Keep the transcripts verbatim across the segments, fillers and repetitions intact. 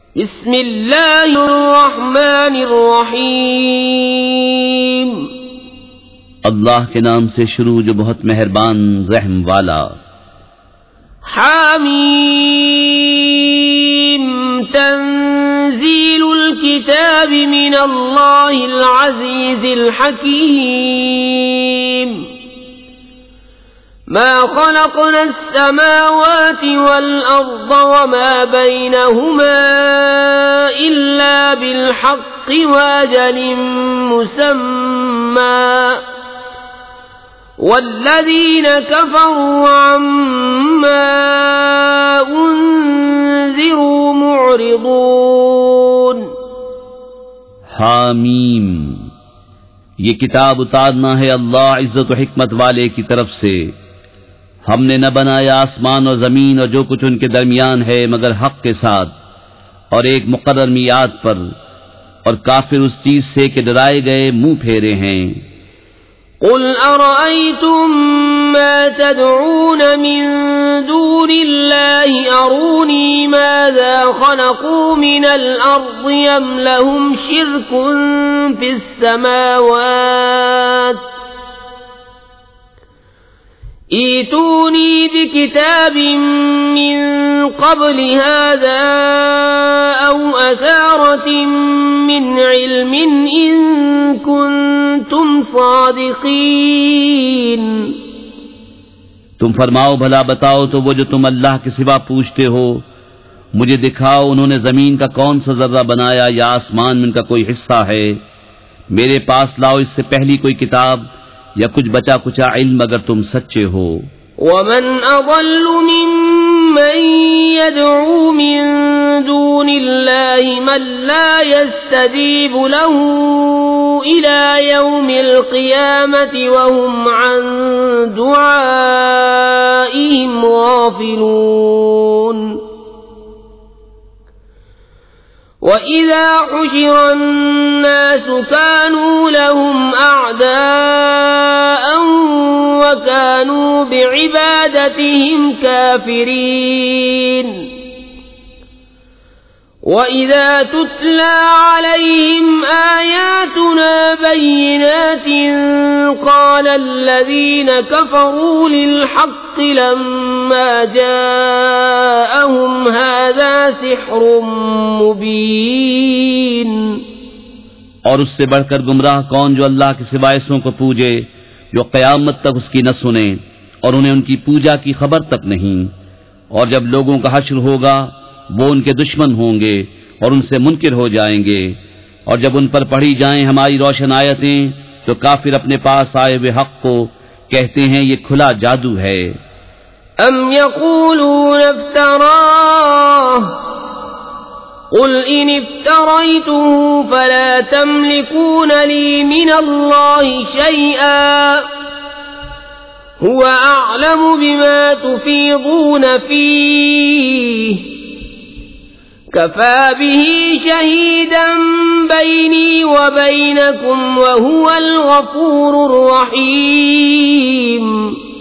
بسم اللہ الرحمن الرحیم، اللہ کے نام سے شروع جو بہت مہربان رحم والا۔ حامیم، تنزیل الکتاب من اللہ العزیز الحکیم۔ ما خلقنا السماوات والأرض وما بينهما إلا بالحق وأجل مسمى والذين كفروا عما أنذروا معرضون۔ حامیم، یہ کتاب اتارنا ہے اللہ عزت و حکمت والے کی طرف سے۔ ہم نے نہ بنایا آسمان اور زمین اور جو کچھ ان کے درمیان ہے مگر حق کے ساتھ اور ایک مقرر میعاد پر، اور کافر اس چیز سے کہ ڈرائے گئے منہ پھیرے ہیں۔ قل ارأيتم ما تدعون من دون الله أروني ماذا خلقوا من الأرض أم لهم شرك في السماوات ائتوني بكتاب من قبل هذا أو أثارة من علم إن كنتم صادقين۔ تم فرماؤ بھلا بتاؤ تو وہ جو تم اللہ کے سوا پوچھتے ہو، مجھے دکھاؤ انہوں نے زمین کا کون سا ذرہ بنایا یا آسمان میں ان کا کوئی حصہ ہے۔ میرے پاس لاؤ اس سے پہلی کوئی کتاب یا کچھ بچا کچا علم اگر تم سچے ہو۔ ومن اضل ممن يدعو من دون الله من لا يستجيب له الى يوم القيامة وهم عن دعائهم غافلون۔ وَإِذَا حُشِرَ النَّاسُ كَانُوا لَهُمْ أَعْدَاءً وَكَانُوا بِعِبَادَتِهِمْ كَافِرِينَ۔ وَإِذَا تُتْلَى عَلَيْهِمْ آيَاتُنَا بَيِّنَاتٍ قَالَ الَّذِينَ كَفَرُوا لِلْحَقِّ لَمَّا جَاءَهُمْ هَذَا سِحْرٌ مُبِينٌ۔ اور اس سے بڑھ کر گمراہ کون جو اللہ کے سوائے ایسوں کو پوجے جو قیامت تک اس کی نہ سنیں اور انہیں ان کی پوجا کی خبر تک نہیں۔ اور جب لوگوں کا حشر ہوگا وہ ان کے دشمن ہوں گے اور ان سے منکر ہو جائیں گے، اور جب ان پر پڑھی جائیں ہماری روشن آیتیں تو کافر اپنے پاس آئے ہوئے حق کو کہتے ہیں یہ کھلا جادو ہے۔ ام یقولون افتراہ قل ان افتریته فلا تملكون لي من الله شيئا هو اعلم بما تفيضون فيه كفى به شهيدا بيني وبينكم وهو الغفور الرحيم۔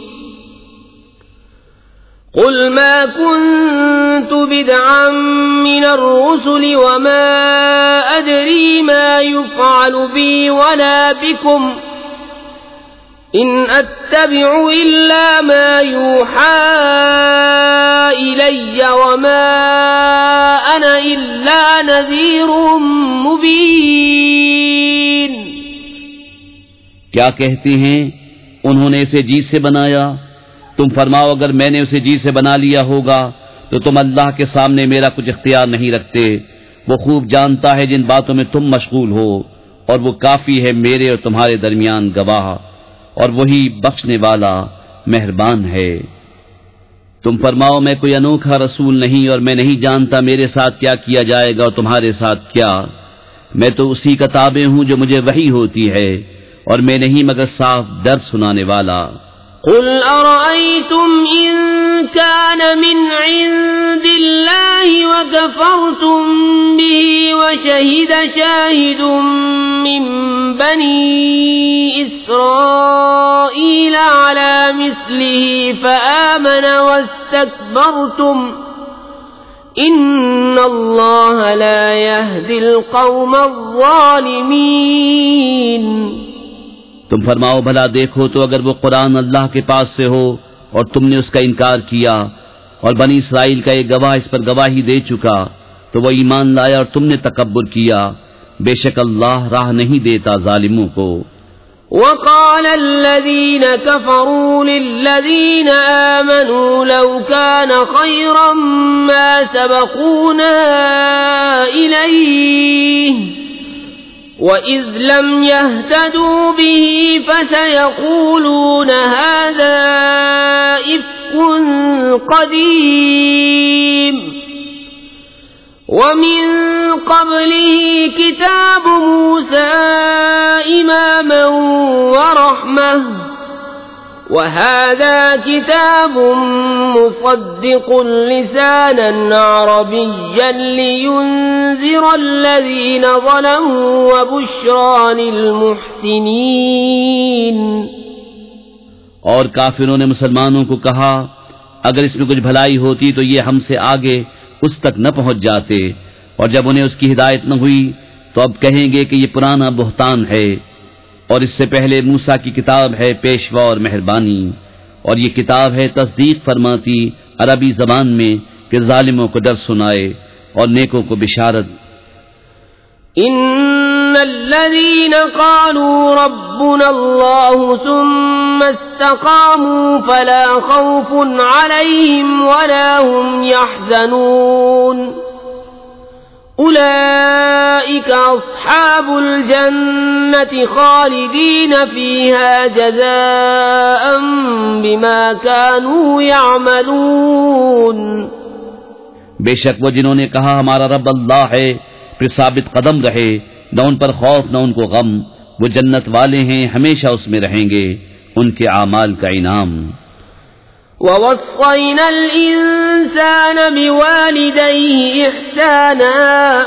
قل ما كنت بدعا من الرسل وما أدري ما يفعل بي ولا بكم إن أتبع إلا ما يوحى إلي وما أنا إلا نذير مبين۔ کیا کہتے ہیں انہوں نے اسے جی سے بنایا؟ تم فرماؤ اگر میں نے اسے جی سے بنا لیا ہوگا تو تم اللہ کے سامنے میرا کچھ اختیار نہیں رکھتے۔ وہ خوب جانتا ہے جن باتوں میں تم مشغول ہو، اور وہ کافی ہے میرے اور تمہارے درمیان گواہ، اور وہی بخشنے والا مہربان ہے۔ تم فرماؤ میں کوئی انوکھا رسول نہیں اور میں نہیں جانتا میرے ساتھ کیا کیا جائے گا اور تمہارے ساتھ کیا۔ میں تو اسی کا تابع ہوں جو مجھے وحی ہوتی ہے، اور میں نہیں مگر صاف ڈر سنانے والا۔ قل أرأيتم إن كان من عند الله وكفرتم به وشهد شاهد من بني إسرائيل على مثله فآمن واستكبرتم إن الله لا يهدي القوم الظالمين. تم فرماؤ بھلا دیکھو تو اگر وہ قرآن اللہ کے پاس سے ہو اور تم نے اس کا انکار کیا اور بنی اسرائیل کا ایک گواہ اس پر گواہی دے چکا تو وہ ایمان لایا اور تم نے تکبر کیا، بے شک اللہ راہ نہیں دیتا ظالموں کو. وقال الذين كفروا للذين آمنوا لو كان خيرا ما سبقونا إليه وإذ لم يهتدوا به فسيقولون هذا إفك قديم ومن قبله كتاب موسى إماما ورحمة وهذا كتاب مصدق لسانا عربيا لينذر الذين ظلموا وبشرى للمحسنين. اور کافروں نے مسلمانوں کو کہا اگر اس میں کچھ بھلائی ہوتی تو یہ ہم سے آگے اس تک نہ پہنچ جاتے، اور جب انہیں اس کی ہدایت نہ ہوئی تو اب کہیں گے کہ یہ پرانا بہتان ہے، اور اس سے پہلے موسیٰ کی کتاب ہے پیشوا اور مہربانی، اور یہ کتاب ہے تصدیق فرماتی عربی زبان میں کہ ظالموں کو ڈر سنائے اور نیکوں کو بشارت. ان الذين قالوا ربنا الله ثم استقاموا فلا خوف عليهم ولا هم يحزنون اولئك اصحاب الجنة خالدين فيها جزاء بما كانوا يعملون. بے شک وہ جنہوں نے کہا ہمارا رب اللہ ہے پھر ثابت قدم رہے، نہ ان پر خوف نہ ان کو غم، وہ جنت والے ہیں ہمیشہ اس میں رہیں گے، ان کے اعمال کا انعام. وَوَصَّيْنَا الْإِنسَانَ بِوَالِدَيْهِ إِحْسَانًا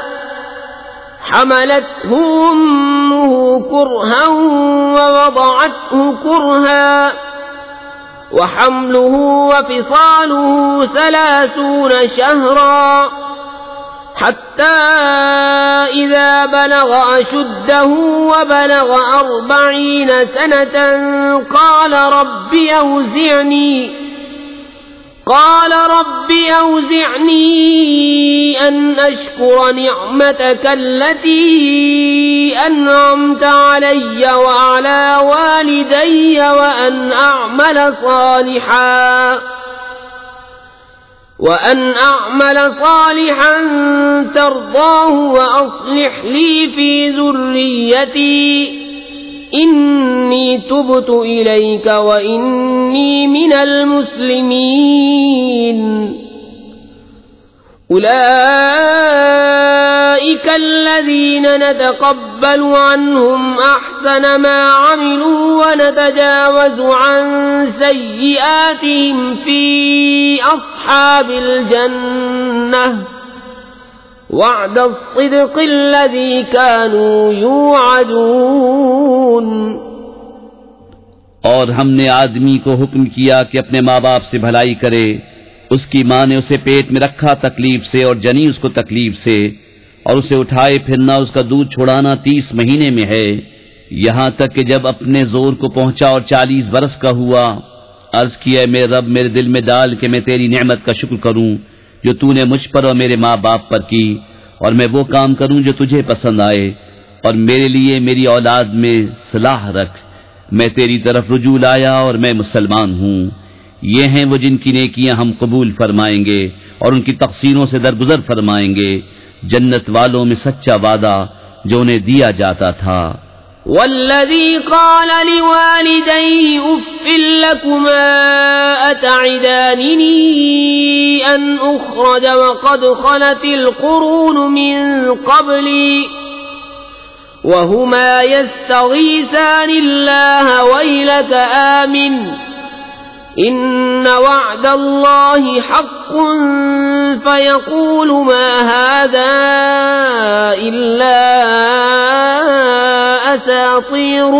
حَمَلَتْهُ أُمُّهُ كُرْهًا وَوَضَعَتْهُ كُرْهًا وَحَمْلُهُ وَفِصَالُهُ ثَلَاثُونَ شَهْرًا حتى إذا بلغ أشده وبلغ أربعين سنة قال رب أوزعني قال رب أوزعني أن أشكر نعمتك التي أنعمت علي وعلى والدي وأن أعمل صالحا وأن أعمل صالحا ترضاه وأصلح لي في ذريتي إني تبت إليك وإني من المسلمين. أولئك الذين نتقبل عنهم أحسن ما عملوا ونتجاوز عن سيئاتهم في أصحاب الجنة وعد الصدق الذي كانوا يوعدون. اور ہم نے آدمی کو حکم کیا کہ اپنے ماں باپ سے بھلائی کرے، اس کی ماں نے اسے پیٹ میں رکھا تکلیف سے اور جنی اس کو تکلیف سے، اور اسے اٹھائے پھرنا اس کا دودھ چھڑانا تیس مہینے میں ہے، یہاں تک کہ جب اپنے زور کو پہنچا اور چالیس برس کا ہوا، عرض کیا میرے رب میرے دل میں ڈال کہ میں تیری نعمت کا شکر کروں جو تو نے مجھ پر اور میرے ماں باپ پر کی، اور میں وہ کام کروں جو تجھے پسند آئے، اور میرے لیے میری اولاد میں صلاح رکھ، میں تیری طرف رجوع لایا اور میں مسلمان ہوں. یہ ہیں وہ جن کی نیکیاں ہم قبول فرمائیں گے اور ان کی تقصیروں سے درگزر فرمائیں گے، جنت والوں میں سچا وعدہ جو انہیں دیا جاتا تھا. والذي قال لوالديه أف لكما أتعدانني أن أخرج وقد خلت القرون من قبلي وهما يستغيثان الله ويلك آمن إن وعد الله حق فيقول ما هذا إلا أساطير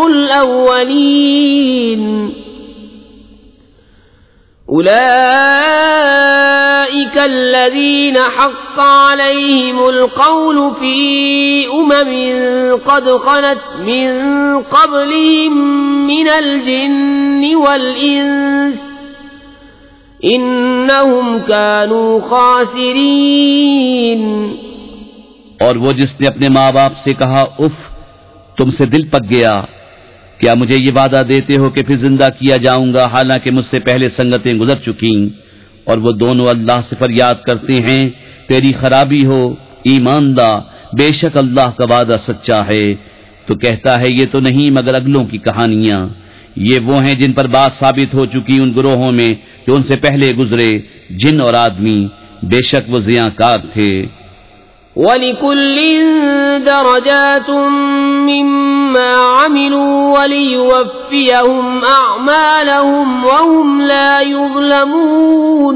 الأولين أولئك الذين حق عليهم القول في أمم قد خلت من قبلهم من الجن والإنس إنهم كانوا خاسرين۔ اور وہ جس نے اپنے ماں باپ سے کہا اف تم سے دل پک گیا، کیا مجھے یہ وعدہ دیتے ہو کہ پھر زندہ کیا جاؤں گا حالانکہ مجھ سے پہلے سنگتیں گزر چکیں؟ اور وہ دونوں اللہ سے فریاد کرتے ہیں تیری خرابی ہو، ایمان لا، بے شک اللہ کا وعدہ سچا ہے۔ تو کہتا ہے یہ تو نہیں مگر اگلوں کی کہانیاں، یہ وہ ہیں جن پر بات ثابت ہو چکی ان گروہوں میں جو ان سے پہلے گزرے، جن اور آدمی، بے شک وہ زیاں کار تھے۔ وَلِكُلٍّ دَرَجَاتٌ مِّمَّا عَمِلُوا وَلِيُوَفِّيَهُمْ أَعْمَالَهُمْ وَهُمْ لَا يُظْلَمُونَ۔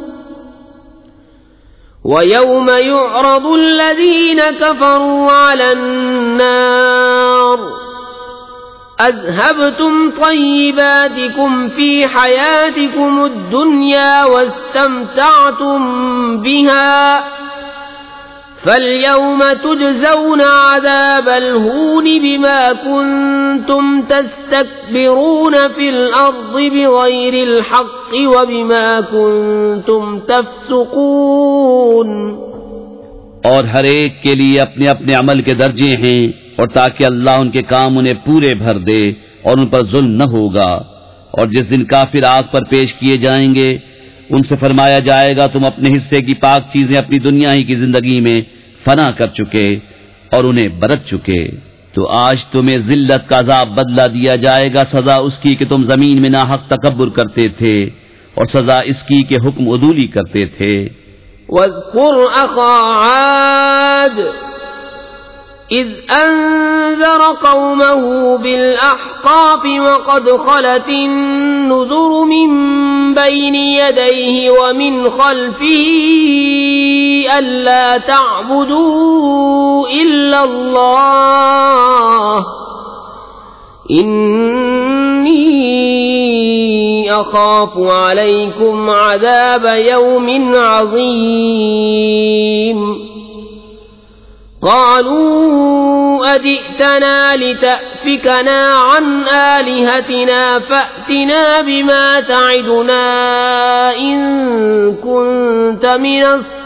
وَيَوْمَ يُعْرَضُ الَّذِينَ كَفَرُوا عَلَى النَّارِ أَذْهَبْتُمْ طَيِّبَاتِكُمْ فِي حَيَاتِكُمُ الدُّنْيَا وَاسْتَمْتَعْتُمْ بِهَا فَالْيَوْمَ تُجْزَوْنَ عَذَابَ الْهُونِ بِمَا كُنتُمْ تَسْتَكْبِرُونَ فِي الْأَرْضِ بِغَيْرِ الْحَقِّ وَبِمَا كُنتُمْ تَفْسُقُونَ۔ اور ہر ایک کے لیے اپنے اپنے عمل کے درجے ہیں، اور تاکہ اللہ ان کے کام انہیں پورے بھر دے اور ان پر ظلم نہ ہوگا۔ اور جس دن کافر آگ پر پیش کیے جائیں گے ان سے فرمایا جائے گا تم اپنے حصے کی پاک چیزیں اپنی دنیا ہی کی زندگی میں فنا کر چکے اور انہیں برت چکے، تو آج تمہیں ذلت کا عذاب بدلہ دیا جائے گا، سزا اس کی کہ تم زمین میں ناحق تکبر کرتے تھے، اور سزا اس کی کہ حکم عدولی کرتے تھے۔ وَاذْكُرْ أَخَا عَادٍ إِذْ أَنذَرَ قَوْمَهُ بِالْأَحْقَافِ وَقَدْ خَلَتِ النُّذُرُ مِنْ بَيْنِ يَدَيْهِ وَمِنْ خَلْفِهِ أَلَّا تَعْبُدُوا إِلَّا اللَّهَ إِنِّي أَخَافُ عَلَيْكُمْ عَذَابَ يَوْمٍ عَظِيمٍ۔ قالوا أجئتنا لتأفكنا عن آلهتنا فأتنا بما تعدنا إن كنت من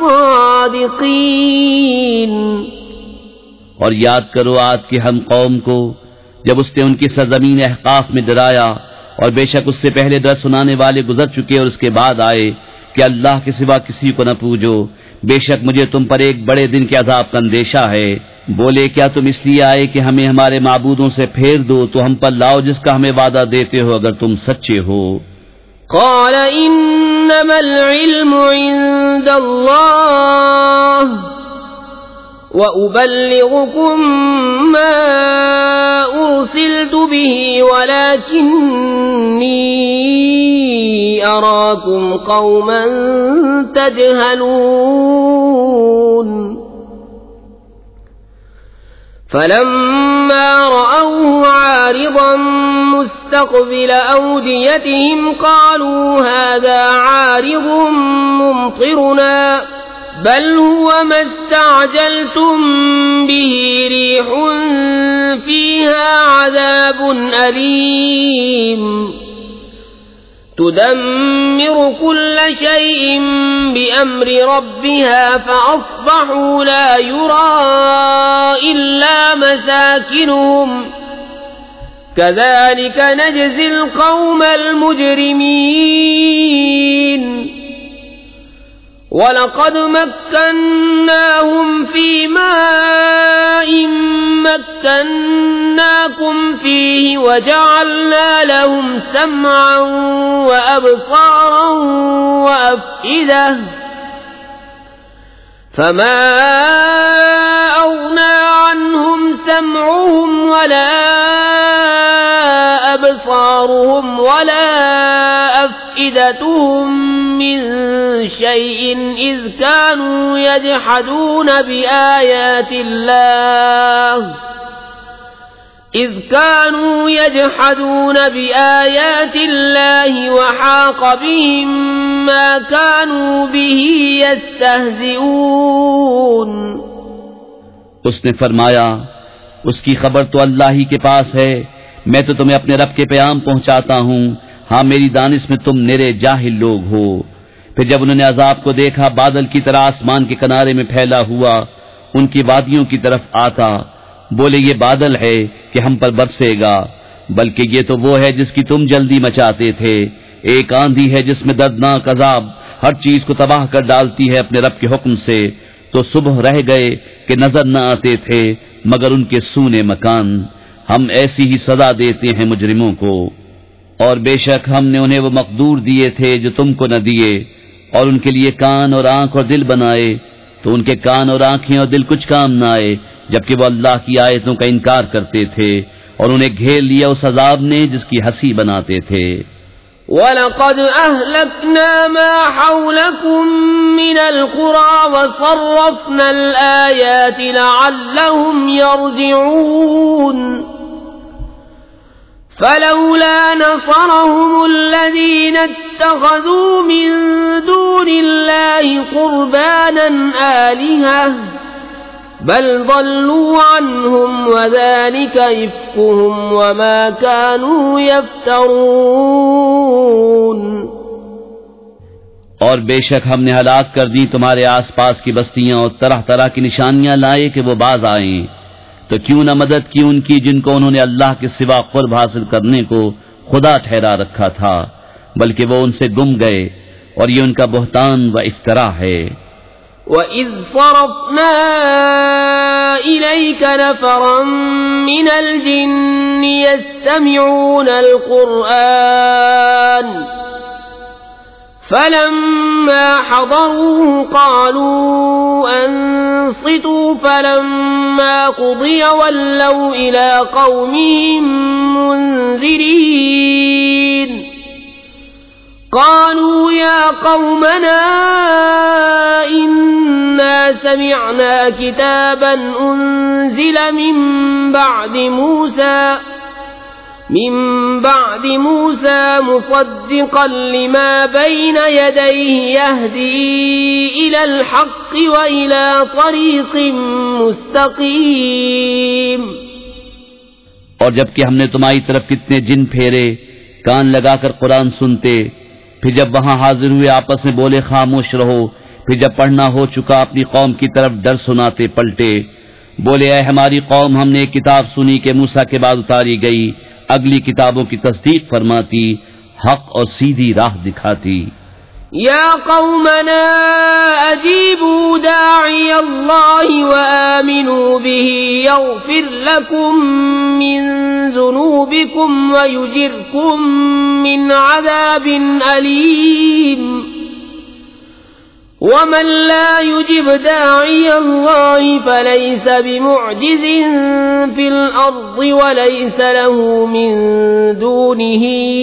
الصادقين۔ اور یاد کرو عاد کے ہم قوم کو جب اس نے ان کی سرزمین احقاف میں ڈرایا، اور بے شک اس سے پہلے ڈر سنانے والے گزر چکے اور اس کے بعد آئے کہ اللہ کے سوا کسی کو نہ پوجو، بے شک مجھے تم پر ایک بڑے دن کے عذاب کا اندیشہ ہے۔ بولے کیا تم اس لیے آئے کہ ہمیں ہمارے معبودوں سے پھیر دو، تو ہم پر لاؤ جس کا ہمیں وعدہ دیتے ہو اگر تم سچے ہو۔ قال انما العلم عند اللہ وأبلغكم ما أرسلت به ولكني أراكم قوما تجهلون۔ فلما رأوه عارضا مستقبل أوديتهم قالوا هذا عارض ممطرنا بل هو ما استعجلتم به ريح فيها عذاب أليم تدمر كل شيء بأمر ربها فأصبحوا لا يرى إلا مساكنهم كذلك نجزي القوم المجرمين۔ وَلَقَدْ مَكَّنَّاهُمْ فِي مَاءٍ مَكَّنَّاكُمْ فِيهِ وَجَعَلْنَا لَهُمْ سَمْعًا وَأَبْصَارًا وَأَفْئِدَةً فَمَا أَغْنَى عَنْهُمْ سَمْعُهُمْ وَلَا أَبْصَارُهُمْ وَلَا أَفْئِدَتُهُمْ مِنْ شَيْءٍ إِذْ كَانُوا يَجْحَدُونَ بِآيَاتِ اللَّهِ إذ كانوا يجحدون بآيات الله وحاق بهم ما كانوا به يستهزئون. اس نے فرمایا اس کی خبر تو اللہ ہی کے پاس ہے، میں تو تمہیں اپنے رب کے پیغام پہنچاتا ہوں، ہاں میری دانش میں تم نرے جاہل لوگ ہو. پھر جب انہوں نے عذاب کو دیکھا بادل کی طرح آسمان کے کنارے میں پھیلا ہوا ان کی وادیوں کی طرف آتا، بولے یہ بادل ہے کہ ہم پر برسے گا، بلکہ یہ تو وہ ہے جس کی تم جلدی مچاتے تھے. ایک آندھی ہے جس میں دردناک عذاب ہر چیز کو تباہ کر ڈالتی ہے اپنے رب کے حکم سے. تو صبح رہ گئے کہ نظر نہ آتے تھے مگر ان کے سونے مکان. ہم ایسی ہی سزا دیتے ہیں مجرموں کو. اور بے شک ہم نے انہیں وہ مقدور دیے تھے جو تم کو نہ دیے، اور ان کے لیے کان اور آنکھ اور دل بنائے، تو ان کے کان اور آنکھیں اور دل کچھ کام نہ آئے جبکہ وہ اللہ کی آیتوں کا انکار کرتے تھے، اور انہیں گھیر لیا اس عذاب نے جس کی ہنسی بناتے تھے. وَلَقَدْ أَهْلَكْنَا مَا حَوْلَكُمْ مِنَ الْقُرَى وَصَرَّفْنَا الْآيَاتِ لَعَلَّهُمْ يَرْجِعُونَ. فَلَوْلَا نَصَرَهُمُ الَّذِينَ اتَّخَذُوا مِن دُونِ اللَّهِ قُرْبَانًا آلِهَةً بل ضلوا عنهم وذلك إفكهم وما كانوا يفترون. اور بے شک ہم نے ہلاک کر دی تمہارے آس پاس کی بستیاں اور طرح طرح کی نشانیاں لائے کہ وہ باز آئیں، تو کیوں نہ مدد کی ان کی جن کو انہوں نے اللہ کے سوا قرب حاصل کرنے کو خدا ٹھہرا رکھا تھا، بلکہ وہ ان سے گم گئے، اور یہ ان کا بہتان و افترا ہے. وَإِذْ صَرَفْنَا إِلَيْكَ نَفَرًا مِنَ الْجِنِّ يَسْتَمِعُونَ الْقُرْآنَ فَلَمَّا حَضَرُوهُ قَالُوا أَنصِتُوا فَلَمَّا قُضِيَ وَلَّوْا إِلَى قَوْمِهِمْ مُنذِرِينَ. قالوا يا قومنا إنا سمعنا كتابا أنزل من بعد موسى من بعد موسى مصدقا لما بين يديه يهدي إلى الحق وإلى طريق مستقيم. اور جبکہ ہم نے تمہاری طرف کتنے جن پھیرے کان لگا کر قرآن سنتے، پھر جب وہاں حاضر ہوئے آپس میں بولے خاموش رہو، پھر جب پڑھنا ہو چکا اپنی قوم کی طرف ڈر سناتے پلٹے، بولے اے ہماری قوم ہم نے ایک کتاب سنی کہ موسیٰ کے بعد اتاری گئی، اگلی کتابوں کی تصدیق فرماتی، حق اور سیدھی راہ دکھاتی. یا قومنا اجیبوا داعی اللہ وآمنوا به یغفر لکم من ذنوبکم ویجرکم من عذاب علیم. ومن لا يجب داعي الله فليس بمعجز في الأرض وليس له من دونه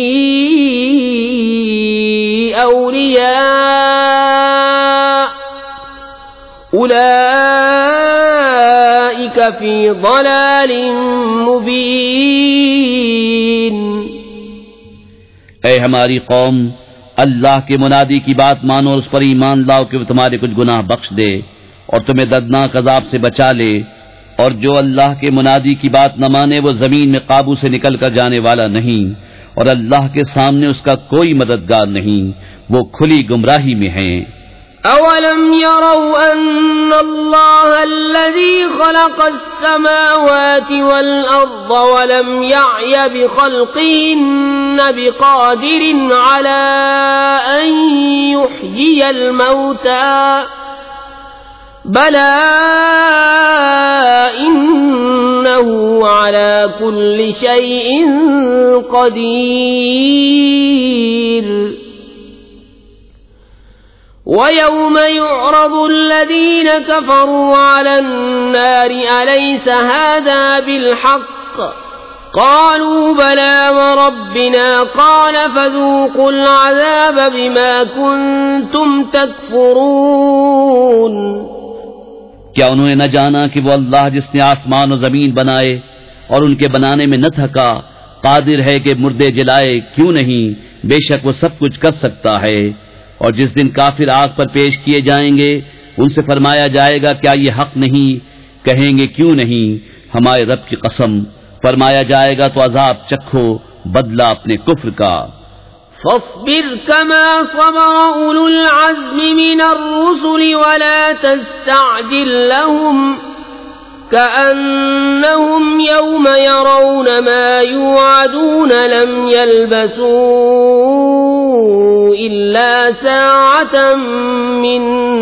أولياء أولئك في ضلال مبين. اے ہماری قوم، اللہ کے منادی کی بات مانو اور اس پر ایمان لاؤ کہ وہ تمہارے کچھ گناہ بخش دے اور تمہیں دردناک عذاب سے بچا لے. اور جو اللہ کے منادی کی بات نہ مانے وہ زمین میں قابو سے نکل کر جانے والا نہیں، اور اللہ کے سامنے اس کا کوئی مددگار نہیں، وہ کھلی گمراہی میں ہیں. أَوَلَمْ يَرَوْا أَنَّ اللَّهَ الَّذِي خَلَقَ السَّمَاوَاتِ وَالْأَرْضَ وَلَمْ يَعْيَ بِخَلْقِهِنَّ بِقَادِرٍ عَلَىٰ أَن يُحْيِيَ الْمَوْتَىٰ بَلَىٰ إِنَّهُ عَلَىٰ كُلِّ شَيْءٍ قَدِيرٌ. وَيَوْمَ يُعْرَضُ الَّذِينَ كَفَرُوا عَلَى النَّارِ أَلَيْسَ هَٰذَا بِالْحَقِّ قَالُوا بَلَىٰ وَرَبِّنَا قَالَ فَذُوقُوا الْعَذَابَ بِمَا كُنتُمْ تَكْفُرُونَ. کیا انہوں نے نہ جانا کہ وہ اللہ جس نے آسمان و زمین بنائے اور ان کے بنانے میں نہ تھکا، قادر ہے کہ مردے جلائے، کیوں نہیں، بے شک وہ سب کچھ کر سکتا ہے۔ اور جس دن کافر آگ پر پیش کیے جائیں گے ان سے فرمایا جائے گا کیا یہ حق نہیں؟ کہیں گے کیوں نہیں، ہمارے رب کی قسم۔ فرمایا جائے گا تو عذاب چکھو، بدلہ اپنے کفر کا۔ فاصبر كما صبر أولو العزم من الرسل ولا تستعجل لهم كأنهم يوم يرون ما يوعدون لم يلبثوا إلا ساعة من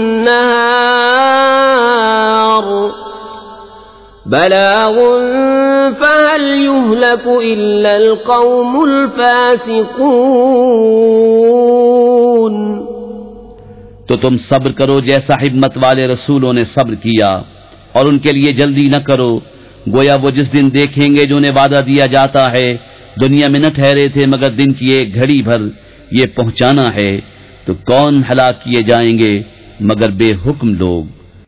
نهار بلاغ فهل يهلك إلا القوم الفاسقون۔ تو تم صبر کرو جیسا حکمت والے رسولوں نے صبر کیا، اور ان کے لیے جلدی نہ کرو، گویا وہ جس دن دیکھیں گے جو انہیں وعدہ دیا جاتا ہے، دنیا میں نہ ٹھہرے تھے مگر دن کی ایک گھڑی بھر، یہ پہنچانا ہے، تو کون ہلاک کیے جائیں گے مگر بے حکم لوگ۔